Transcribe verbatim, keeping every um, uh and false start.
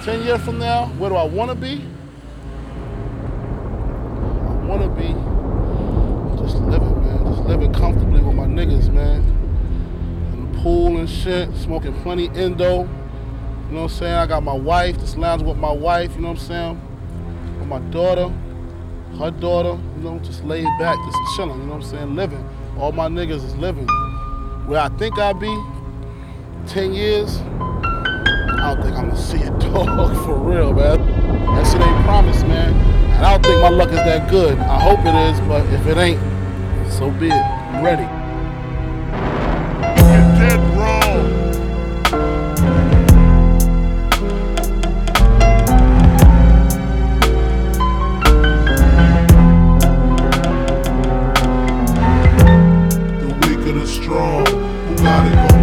ten years from now, where do I want to be? I want to be just living, man. Just living comfortably with my niggas, man. In the pool and shit, smoking plenty Indo. You know what I'm saying? I got my wife, just lounging with my wife, you know what I'm saying? With my daughter, her daughter, you know, just laid back, just chilling, you know what I'm saying? Living. All my niggas is living. Where I think I'll be, ten years, I don't think I'm gonna see it, dog, for real, man. That shit ain't promised, man. And I don't think my luck is that good. I hope it is, but if it ain't, so be it. I'm ready. You're dead wrong. The weak and the strong, who got it going?